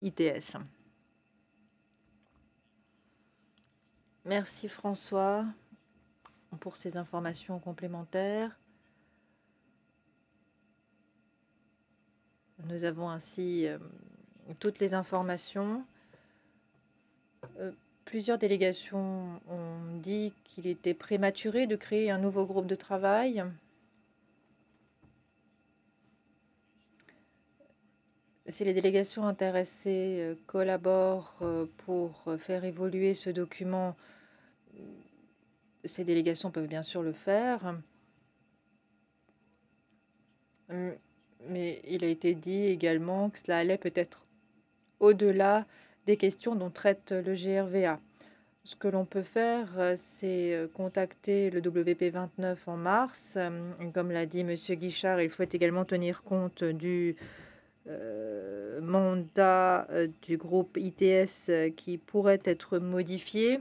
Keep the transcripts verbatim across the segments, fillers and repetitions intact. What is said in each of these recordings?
I T S. Merci François pour ces informations complémentaires. Nous avons ainsi euh, toutes les informations. Euh, plusieurs délégations ont dit qu'il était prématuré de créer un nouveau groupe de travail. Si les délégations intéressées euh, collaborent euh, pour euh, faire évoluer ce document, ces délégations peuvent bien sûr le faire. Hum, Mais il a été dit également que cela allait peut-être au-delà des questions dont traite le G R V A. Ce que l'on peut faire, euh, c'est euh, contacter le W P vingt-neuf en mars. Euh, Comme l'a dit Monsieur Guichard, il faut également tenir compte du euh, mandat euh, du groupe I T S euh, qui pourrait être modifié.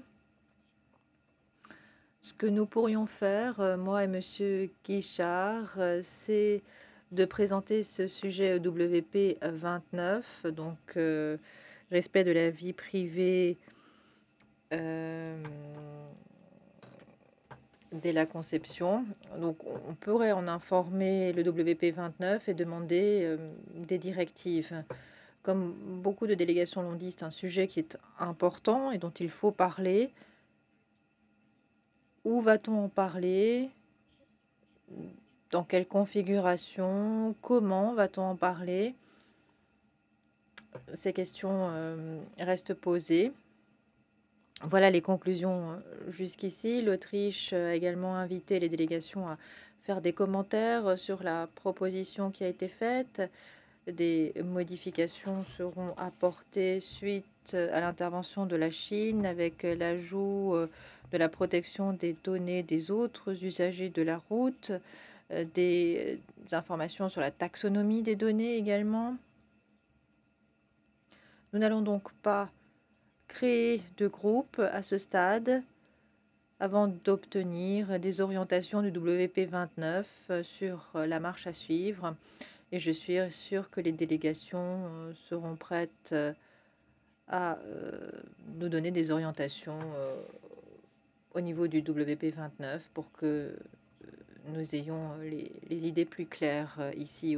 Ce que nous pourrions faire, euh, moi et Monsieur Guichard, euh, c'est de présenter ce sujet au W P vingt-neuf, donc euh, respect de la vie privée euh, dès la conception. Donc on pourrait en informer le W P vingt-neuf et demander euh, des directives. Comme beaucoup de délégations l'ont dit, c'est un sujet qui est important et dont il faut parler. Où va-t-on en parler? Dans quelle configuration? Comment va-t-on en parler? Ces questions euh, restent posées. Voilà les conclusions euh, jusqu'ici. L'Autriche a également invité les délégations à faire des commentaires sur la proposition qui a été faite. Des modifications seront apportées suite à l'intervention de la Chine avec l'ajout euh, de la protection des données des autres usagers de la route, euh, des informations sur la taxonomie des données également. Nous n'allons donc pas créer de groupe à ce stade avant d'obtenir des orientations du W P vingt-neuf sur la marche à suivre. Et je suis sûre que les délégations euh, seront prêtes euh, à euh, nous donner des orientations euh, au niveau du W P vingt-neuf pour que euh, nous ayons les, les idées plus claires euh, ici